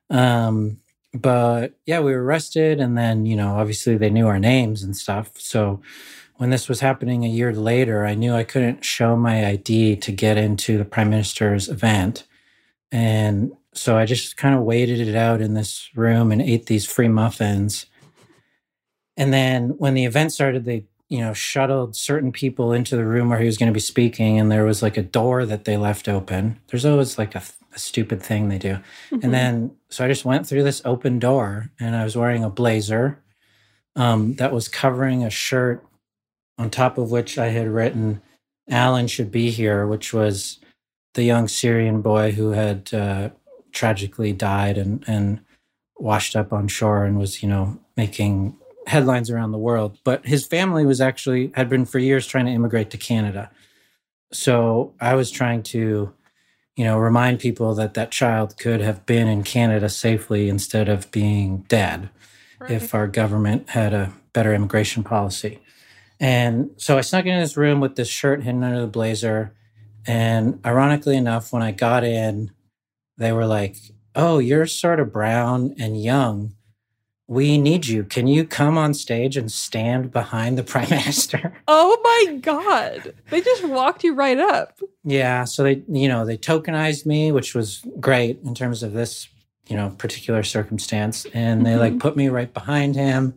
But we were arrested, and then, obviously they knew our names and stuff. So when this was happening a year later, I knew I couldn't show my ID to get into the prime minister's event. And So I just kind of waited it out in this room and ate these free muffins. And then when the event started, they, shuttled certain people into the room where he was going to be speaking. And there was like a door that they left open. There's always like a stupid thing they do. Mm-hmm. And then, so I just went through this open door and I was wearing a blazer that was covering a shirt on top of which I had written, "Alan should be here," which was the young Syrian boy who had tragically died and washed up on shore and was, making headlines around the world. But his family had been for years trying to immigrate to Canada. So I was trying to, remind people that child could have been in Canada safely instead of being dead if our government had a better immigration policy. And so I snuck into this room with this shirt hidden under the blazer. And ironically enough, when I got in, they were like, "Oh, you're sort of brown and young. We need you. Can you come on stage and stand behind the Prime Minister?" Oh my God. They just walked you right up. Yeah. So they tokenized me, which was great in terms of this, particular circumstance. And they put me right behind him.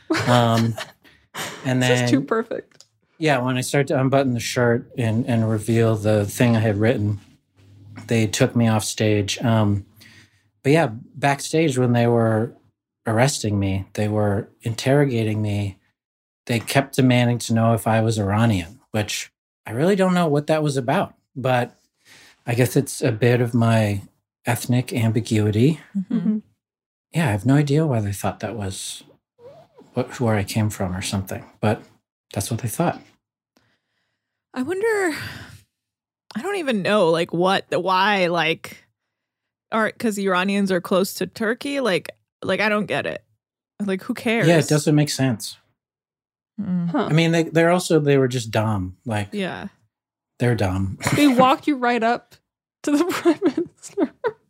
And then just too perfect. Yeah. When I started to unbutton the shirt and reveal the thing I had written, they took me off stage. But yeah, backstage when they were arresting me, they were interrogating me. They kept demanding to know if I was Iranian, which I really don't know what that was about. But I guess it's a bit of my ethnic ambiguity. Mm-hmm. Yeah, I have no idea why they thought that was where I came from or something. But that's what they thought. I wonder, I don't even know, why, because Iranians are close to Turkey? Like, I don't get it. Like, who cares? Yeah, it doesn't make sense. Huh. I mean, they were just dumb. Like, yeah, they're dumb. They walked you right up to the Prime Minister.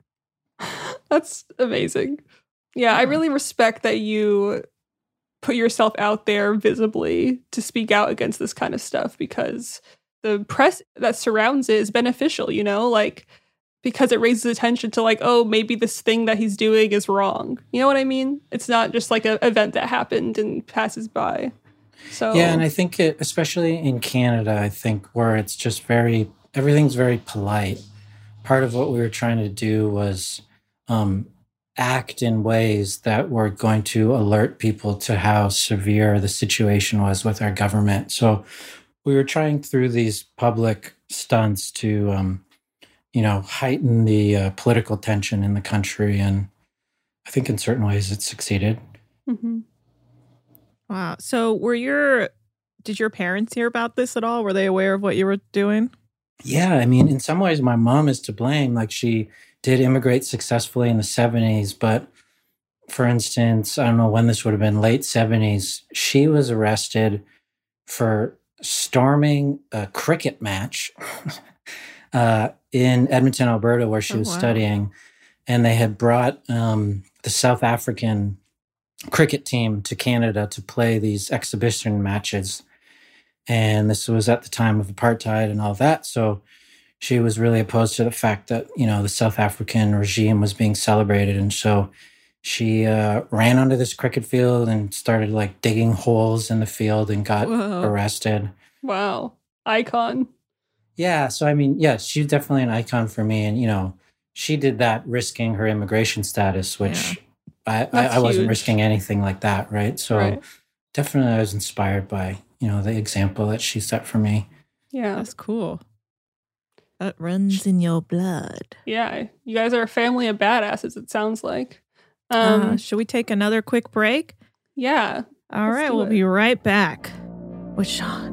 That's amazing. Yeah, I really respect that you put yourself out there visibly to speak out against this kind of stuff, because the press that surrounds it is beneficial, because it raises attention to oh, maybe this thing that he's doing is wrong. You know what I mean? It's not just like an event that happened and passes by. So yeah, and I think especially in Canada, I think where it's just everything's very polite. Part of what we were trying to do was act in ways that were going to alert people to how severe the situation was with our government. So we were trying through these public stunts to heighten the political tension in the country. And I think in certain ways it succeeded. Mm-hmm. Wow. So did your parents hear about this at all? Were they aware of what you were doing? Yeah. I mean, in some ways my mom is to blame. Like, she did immigrate successfully in the 70s. But for instance, I don't know when this would have been, late 70s, she was arrested for storming a cricket match in Edmonton, Alberta, where she was studying. And they had brought the South African cricket team to Canada to play these exhibition matches. And this was at the time of apartheid and all that. So she was really opposed to the fact that, the South African regime was being celebrated. And so she ran onto this cricket field and started digging holes in the field and got arrested. Wow. Icon. Yeah. So, I mean, yeah, she's definitely an icon for me. And, she did that risking her immigration status, which I wasn't risking anything like that. Right. So definitely I was inspired by, the example that she set for me. Yeah. That's cool. That runs in your blood. Yeah. You guys are a family of badasses, it sounds like. Should we take another quick break? Yeah. All right. We'll be right back with Sean.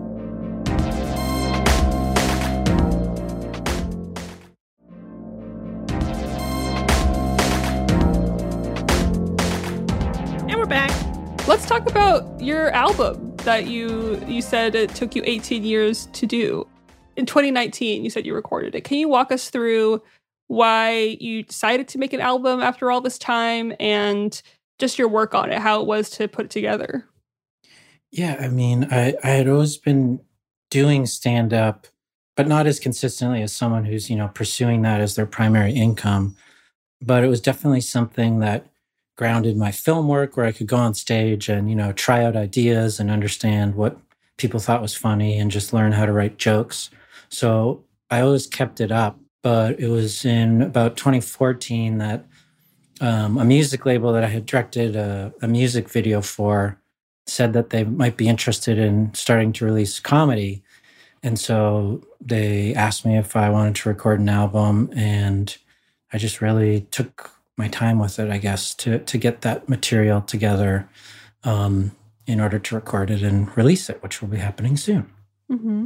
And we're back. Let's talk about your album that you said it took you 18 years to do. In 2019, you said you recorded it. Can you walk us through why you decided to make an album after all this time and just your work on it, how it was to put it together? Yeah, I mean, I had always been doing stand-up, but not as consistently as someone who's, pursuing that as their primary income. but it was definitely something that grounded my film work, where I could go on stage and, try out ideas and understand what people thought was funny and just learn how to write jokes. So I always kept it up. But it was in about 2014 that a music label that I had directed a music video for said that they might be interested in starting to release comedy. And so they asked me if I wanted to record an album, and I just really took my time with it, I guess, to get that material together in order to record it and release it, which will be happening soon. Mm-hmm.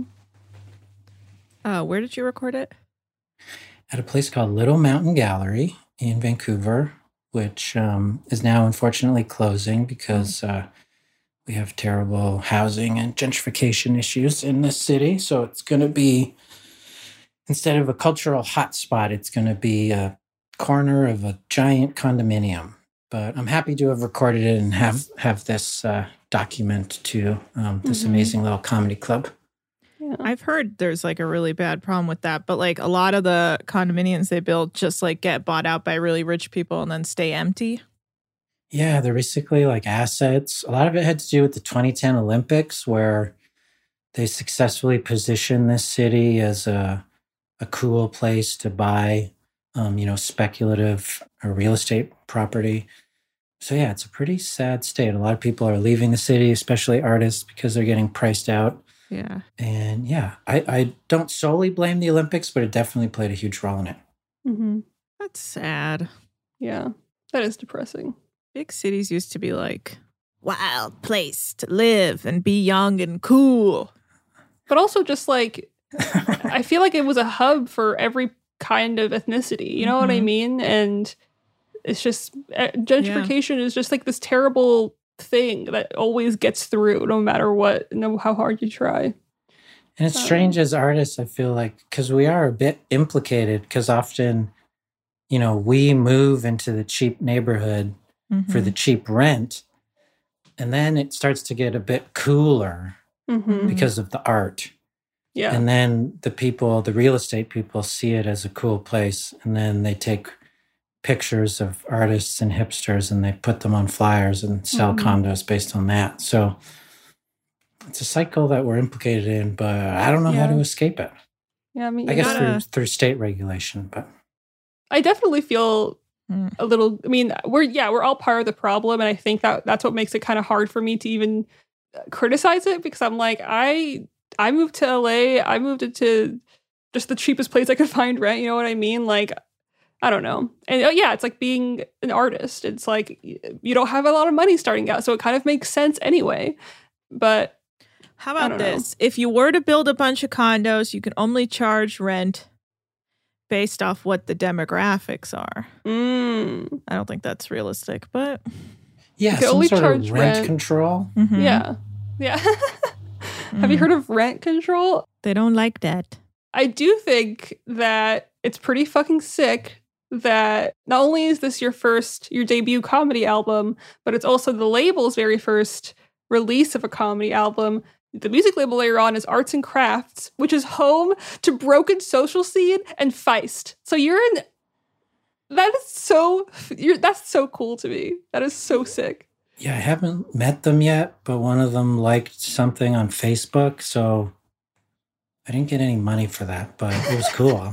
Where did you record it? At a place called Little Mountain Gallery in Vancouver, which is now unfortunately closing because we have terrible housing and gentrification issues in this city. So it's going to be, instead of a cultural hotspot, it's going to be a corner of a giant condominium. But I'm happy to have recorded it and have this document to this amazing little comedy club. Yeah. I've heard there's like a really bad problem with that, but like a lot of the condominiums they build just like get bought out by really rich people and then stay empty. Yeah, they're basically like assets. A lot of it had to do with the 2010 Olympics, where they successfully positioned this city as a cool place to buy, speculative or real estate property. So yeah, it's a pretty sad state. A lot of people are leaving the city, especially artists, because they're getting priced out. Yeah. And yeah, I don't solely blame the Olympics, but it definitely played a huge role in it. Mm-hmm. That's sad. Yeah, that is depressing. Big cities used to be like wild place to live and be young and cool. But also just like, I feel like it was a hub for every kind of ethnicity. You know what I mean? And it's just, gentrification is just like this terrible thing that always gets through no matter what, how hard you try. And it's strange as artists, I feel like, because we are a bit implicated, because often, we move into the cheap neighborhood for the cheap rent, and then it starts to get a bit cooler because of the art. Yeah. And then the real estate people see it as a cool place, and then they take pictures of artists and hipsters and they put them on flyers and sell condos based on that. So it's a cycle that we're implicated in, but I don't know how to escape it. Yeah, I guess through state regulation, but I definitely feel a little, we're all part of the problem, and I think that's what makes it kind of hard for me to even criticize it, because I'm like, I moved to LA, I moved into just the cheapest place I could find rent, you know what I mean? Like, I don't know. And it's like being an artist. It's like you don't have a lot of money starting out, so it kind of makes sense anyway. But how about this? If you were to build a bunch of condos, you can only charge rent based off what the demographics are. I don't think that's realistic, but yeah, some only sort charge of rent control. Yeah. Have you heard of rent control? They don't like that. I do think that it's pretty fucking sick that not only is this your debut comedy album, but it's also the label's very first release of a comedy album. The music label that you're on is Arts and Crafts, which is home to Broken Social Scene and Feist. So that's so cool to me. That is so sick. Yeah, I haven't met them yet, but one of them liked something on Facebook, so I didn't get any money for that, but it was cool.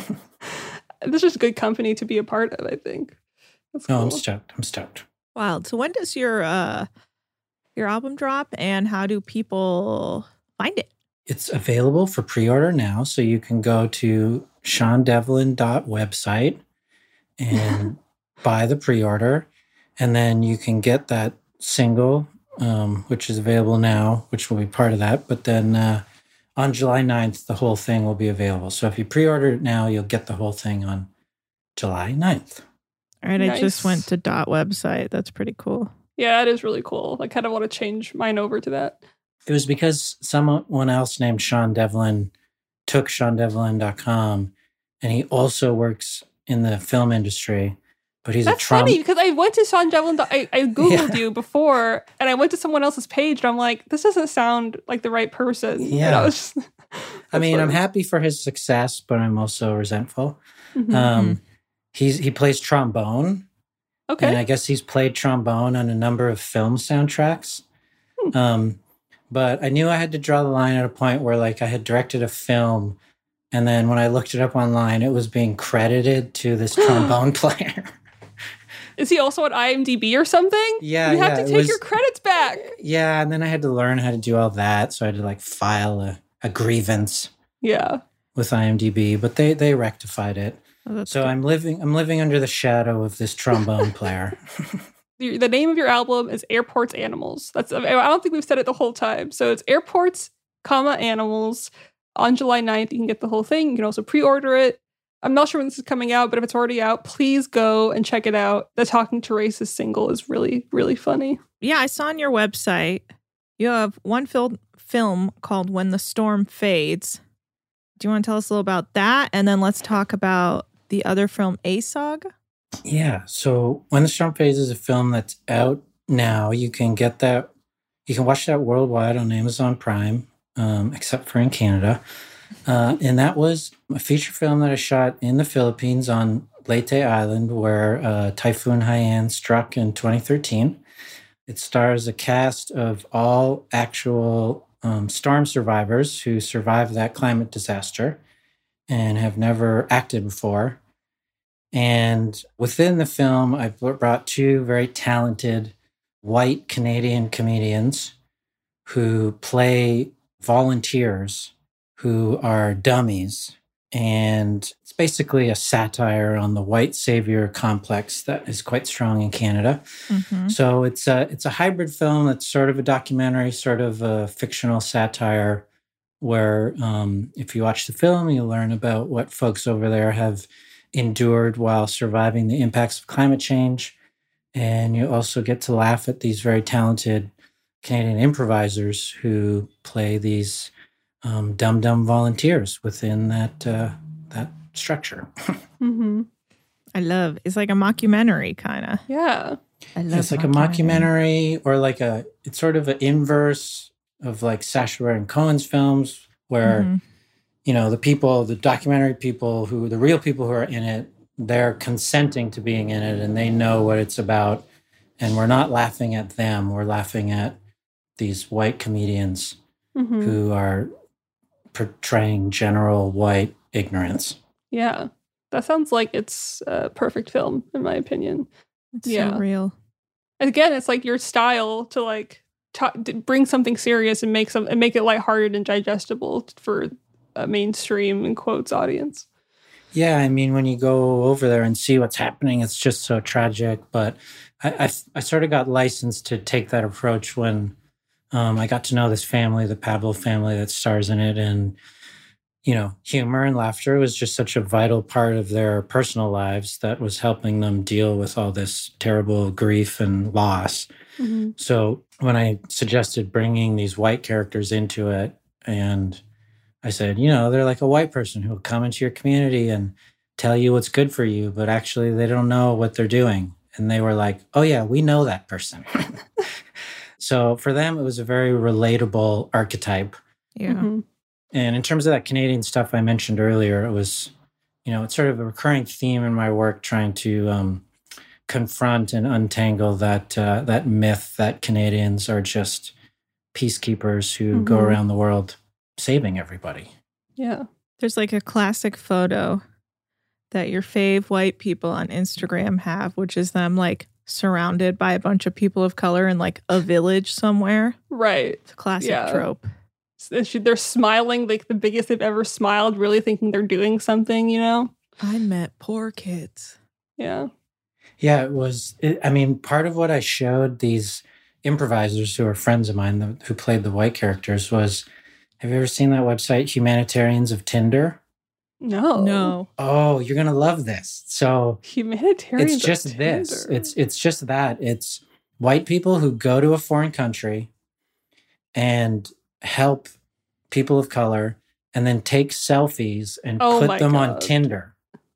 This is good company to be a part of, I think. That's cool. I'm stoked. Wild. So when does your album drop, and how do people find it? It's available for pre-order now, so you can go to SeanDevlin.website and buy the pre-order, and then you can get that single, which is available now, which will be part of that. But then on July 9th, the whole thing will be available. So if you pre-order it now, you'll get the whole thing on July 9th. All right, nice. I just went to .website. That's pretty cool. Yeah, it is really cool. I kind of want to change mine over to that. It was because someone else named Sean Devlin took SeanDevlin.com, and he also works in the film industry. But he's That's funny, because I went to Sean Devlin. I Googled you before, and I went to someone else's page, and I'm like, this doesn't sound like the right person. Yeah. And I was just, I'm happy for his success, but I'm also resentful. he plays trombone. Okay. And I guess he's played trombone on a number of film soundtracks. But I knew I had to draw the line at a point where like I had directed a film. And then when I looked it up online, it was being credited to this trombone player. Is he also on IMDb or something? Yeah, you have to take your credits back. Yeah, and then I had to learn how to do all that. So I had to like file a grievance with IMDb, but they rectified it. Oh, so I'm living under the shadow of this trombone player. The name of your album is Airports Animals. I don't think we've said it the whole time. So it's Airports, Animals. On July 9th, you can get the whole thing. You can also pre-order it. I'm not sure when this is coming out, but if it's already out, please go and check it out. The Talking to Racist single is really, really funny. Yeah, I saw on your website you have one film called When the Storm Fades. Do you want to tell us a little about that? And then let's talk about the other film, ASOG. Yeah, so When the Storm Fades is a film that's out now. You can get that. You can watch that worldwide on Amazon Prime, except for in Canada. And that was a feature film that I shot in the Philippines on Leyte Island, where Typhoon Haiyan struck in 2013. It stars a cast of all actual storm survivors who survived that climate disaster and have never acted before. And within the film, I brought two very talented white Canadian comedians who play volunteers who are dummies. And it's basically a satire on the white savior complex that is quite strong in Canada. Mm-hmm. So it's a hybrid film. It's sort of a documentary, sort of a fictional satire where if you watch the film, you learn about what folks over there have endured while surviving the impacts of climate change. And you also get to laugh at these very talented Canadian improvisers who play these dumb volunteers within that structure. Mm-hmm. It's like a mockumentary kind of. Yeah. It's like a mockumentary, or like it's sort of an inverse of like Sacha Baron Cohen's films where, you know, the documentary people the real people who are in it, they're consenting to being in it and they know what it's about. And we're not laughing at them. We're laughing at these white comedians who are portraying general white ignorance. Yeah. That sounds like it's a perfect film, in my opinion. It's so real. And again, it's like your style to like bring something serious and make it lighthearted and digestible for a mainstream, in quotes, audience. Yeah, I mean, when you go over there and see what's happening, it's just so tragic. But I sort of got licensed to take that approach when I got to know this family, the Pavel family that stars in it. And, you know, humor and laughter was just such a vital part of their personal lives that was helping them deal with all this terrible grief and loss. Mm-hmm. So when I suggested bringing these white characters into it, and I said, you know, they're like a white person who will come into your community and tell you what's good for you, but actually they don't know what they're doing. And they were like, oh yeah, we know that person. So for them, it was a very relatable archetype. Yeah. Mm-hmm. And in terms of that Canadian stuff I mentioned earlier, it was, you know, it's sort of a recurring theme in my work, trying to confront and untangle that myth that Canadians are just peacekeepers who go around the world saving everybody. Yeah. There's like a classic photo that your fave white people on Instagram have, which is them like surrounded by a bunch of people of color in like a village somewhere. Right. It's a classic trope. They're smiling like the biggest they've ever smiled, really thinking they're doing something, you know? I met poor kids. Yeah. Yeah, I mean, part of what I showed these improvisers who are friends of mine who played the white characters was, have you ever seen that website, Humanitarians of Tinder? No. Oh, you're going to love this. So Humanitarians it's just of this. Tinder. It's just that. It's white people who go to a foreign country and help people of color and then take selfies and put them on Tinder.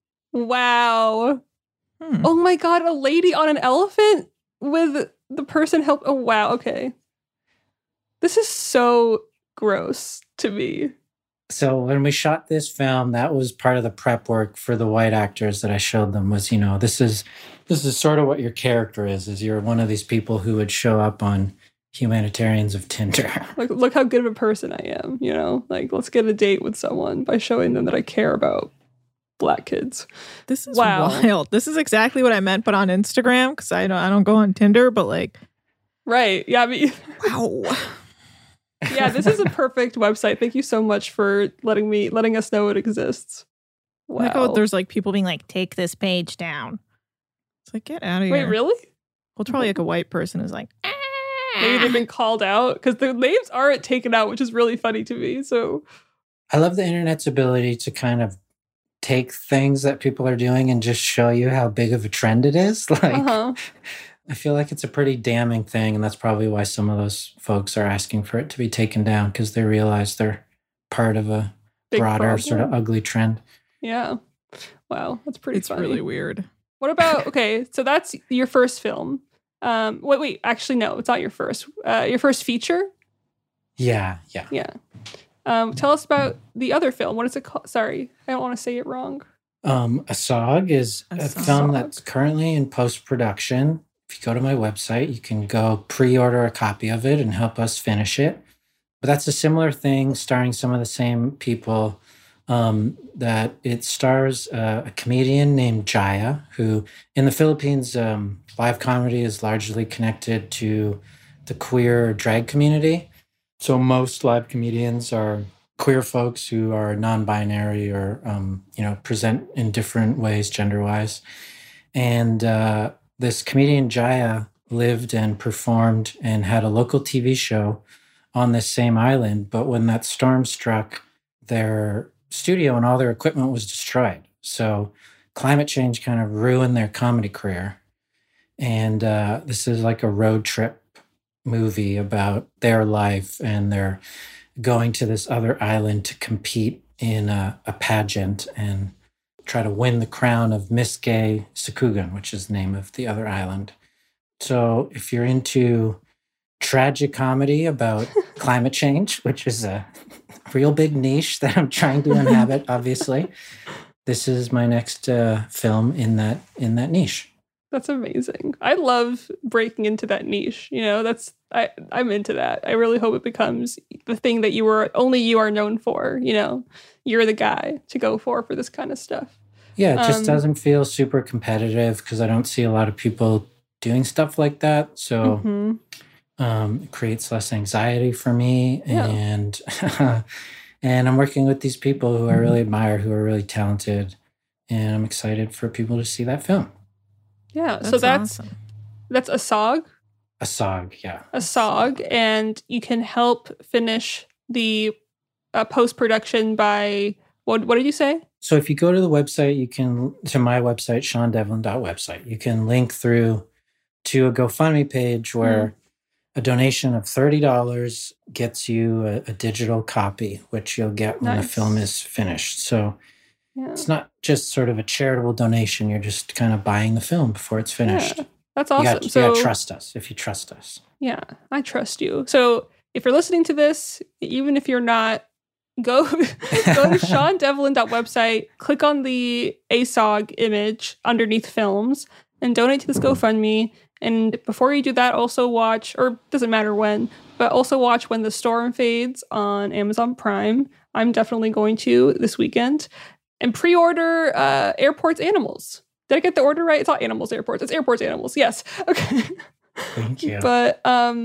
Wow. Oh my God, a lady on an elephant with the person help. Oh, wow. Okay. This is so gross to me. So when we shot this film, that was part of the prep work for the white actors that I showed them was, this is sort of what your character is you're one of these people who would show up on Humanitarians of Tinder. Like, look how good of a person I am, Like, let's get a date with someone by showing them that I care about Black kids. This is wild. This is exactly what I meant, but on Instagram, because I don't go on Tinder, but like... Right. Yeah, I mean... Wow. Yeah, this is a perfect website. Thank you so much for letting us know it exists. Wow. Like, there's like people being like, take this page down. It's like, get out of here. Wait, really? Well, it's probably like a white person who's like, maybe they've been called out because their names aren't taken out, which is really funny to me. So I love the internet's ability to kind of take things that people are doing and just show you how big of a trend it is. Like, I feel like it's a pretty damning thing, and that's probably why some of those folks are asking for it to be taken down, because they realize they're part of a big broader problem. sort of ugly trend. Yeah. Wow, that's pretty funny. It's really weird. What about, okay, so that's your first film. Wait, actually, no, it's not your first. Your first feature? Yeah. Tell us about the other film. What is it called? Sorry, I don't want to say it wrong. Asog is a film that's currently in post-production. If you go to my website, you can go pre-order a copy of it and help us finish it. But that's a similar thing, starring some of the same people. That it stars a comedian named Jaya, who in the Philippines, live comedy is largely connected to the queer drag community. So most live comedians are queer folks who are non-binary or, present in different ways gender-wise. And this comedian Jaya lived and performed and had a local TV show on this same island. But when that storm struck, their studio and all their equipment was destroyed. So climate change kind of ruined their comedy career. And this is like a road trip movie about their life, and they're going to this other island to compete in a pageant and try to win the crown of Miss Gay Sakugan, which is the name of the other island. So if you're into tragic comedy about climate change, which is a real big niche that I'm trying to inhabit, obviously, this is my next film in that niche. That's amazing. I love breaking into that niche. I'm into that. I really hope it becomes the thing that you are known for. You're the guy to go for this kind of stuff. Yeah, it just doesn't feel super competitive because I don't see a lot of people doing stuff like that. So it creates less anxiety for me. Yeah. And and I'm working with these people who I really admire, who are really talented. And I'm excited for people to see that film. Yeah, so that's awesome. That's Asog? Asog, yeah. Asog, and you can help finish the post-production by, what did you say? So if you go to the website, to my website, SeanDevlin.website, you can link through to a GoFundMe page where a donation of $30 gets you a digital copy, which you'll get when the film is finished. So it's not just sort of a charitable donation. You're just kind of buying the film before it's finished. Yeah, that's awesome. You gotta trust us if you trust us. Yeah, I trust you. So if you're listening to this, even if you're not, go to SeanDevlin.website, click on the ASOG image underneath films, and donate to this GoFundMe. And before you do that, also watch, or doesn't matter when, but also watch When the Storm Fades on Amazon Prime. I'm definitely going to this weekend. And pre-order Airports Animals. Did I get the order right? It's not Animals Airports. It's Airports Animals. Yes. Okay. Thank you. But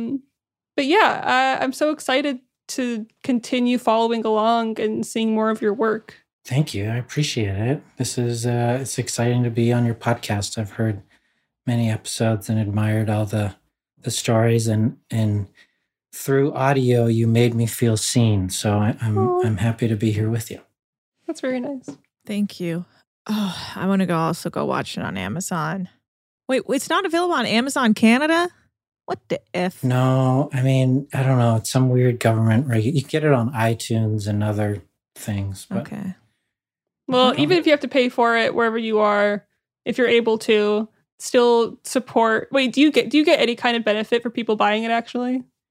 yeah, I'm so excited to continue following along and seeing more of your work. Thank you. I appreciate it. This is it's exciting to be on your podcast. I've heard many episodes and admired all the stories, and through audio you made me feel seen. So I'm happy to be here with you. That's very nice. Thank you. Oh, I want to also go watch it on Amazon. Wait, it's not available on Amazon Canada? What the F? No, I mean, I don't know. It's some weird government you get it on iTunes and other things. But okay. Well, even if you have to pay for it wherever you are, if you're able to, still support. Wait, do you get any kind of benefit for people buying it actually?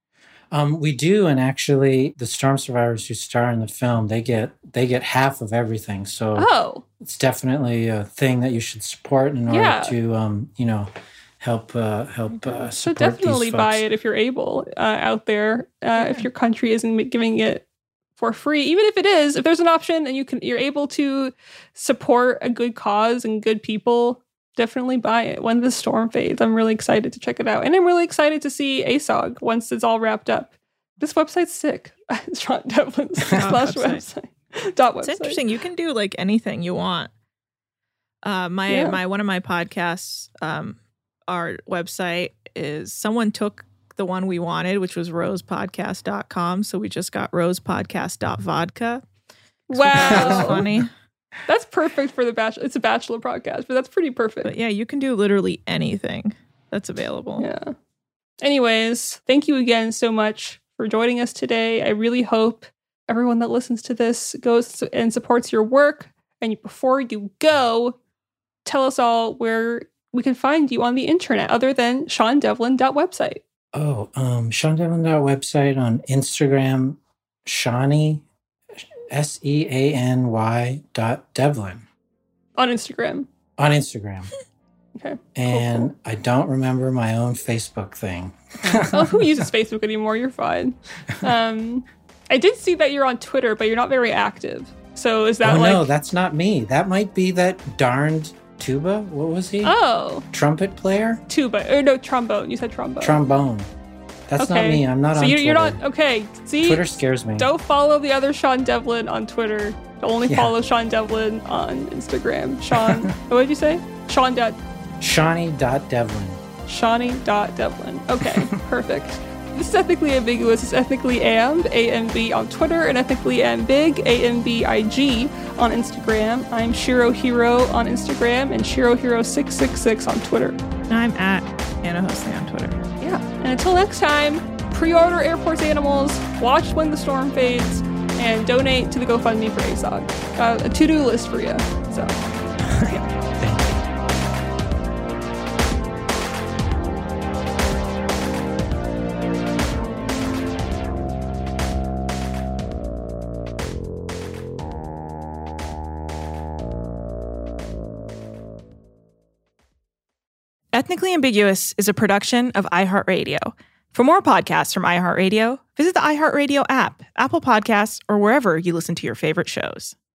We do, and actually, the storm survivors who star in the film, they get half of everything. So it's definitely a thing that you should support in order to help support. So definitely these buy folks. it if you're able out there. If your country isn't giving it for free, even if it is, if there's an option and you're able to support a good cause and good people, definitely buy it when the storm fades. I'm really excited to check it out. And I'm really excited to see ASOG once it's all wrapped up. This website's sick. Sean Devlin's /website. It's interesting. You can do like anything you want. My one of my podcasts, our website is someone took the one we wanted, which was rosepodcast.com. So we just got rosepodcast.vodka. Wow. That was funny. That's perfect for the Bachelor. It's a Bachelor podcast, but that's pretty perfect. But yeah, you can do literally anything that's available. Yeah. Anyways, thank you again so much for joining us today. I really hope everyone that listens to this goes and supports your work. And before you go, tell us all where we can find you on the internet other than SeanDevlin.website. SeanDevlin.website on Instagram, Shawnee, SEANY.Devlin. On Instagram. On Instagram. Okay. And cool. I don't remember my own Facebook thing. Oh, who uses Facebook anymore? You're fine. I did see that you're on Twitter, but you're not very active. So is that no, that's not me. That might be that darned tuba. What was he? Oh. Trumpet player? Tuba. Or no, trombone. You said trombone. Trombone. That's not me. I'm not on Twitter. So you're not, okay. See? Twitter scares me. Don't follow the other Sean Devlin on Twitter. Only follow Sean Devlin on Instagram. Sean, what did you say? Shawnee.Devlin. Shawnee.Devlin. Okay, perfect. This is Ethnically Ambiguous. It's Ethnically Amb, AMB on Twitter, and Ethnically Ambig, AMBIG on Instagram. I'm Shiro Hero on Instagram and Shiro Hero 666 on Twitter. I'm at Anna Hosting on Twitter. Yeah, and until next time, pre-order Airports Animals, watch When the Storm Fades, and donate to the GoFundMe for ASOG. A to-do list for you. So, yeah. Ethnically Ambiguous is a production of iHeartRadio. For more podcasts from iHeartRadio, visit the iHeartRadio app, Apple Podcasts, or wherever you listen to your favorite shows.